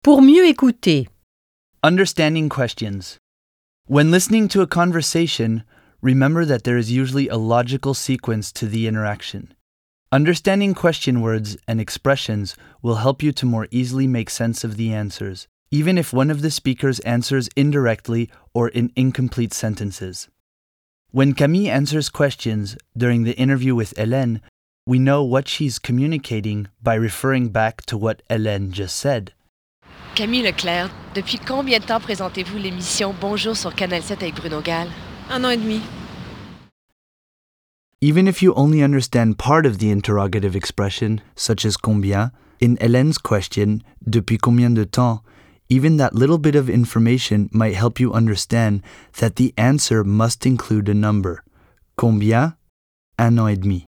Pour mieux écouter. Understanding questions. When listening to a conversation, remember that there is usually a logical sequence to the interaction. Understanding question words and expressions will help you to more easily make sense of the answers, even if one of the speakers answers indirectly or in incomplete sentences. When Camille answers questions during the interview with Hélène, we know what she's communicating by referring back to what Hélène just said. Camille Leclerc, depuis combien de temps présentez-vous l'émission Bonjour sur Canal 7 avec Bruno Gall? 1 an et demi. Even if you only understand part of the interrogative expression, such as combien, in Hélène's question, depuis combien de temps, even that little bit of information might help you understand that the answer must include a number. Combien? 1 an et demi.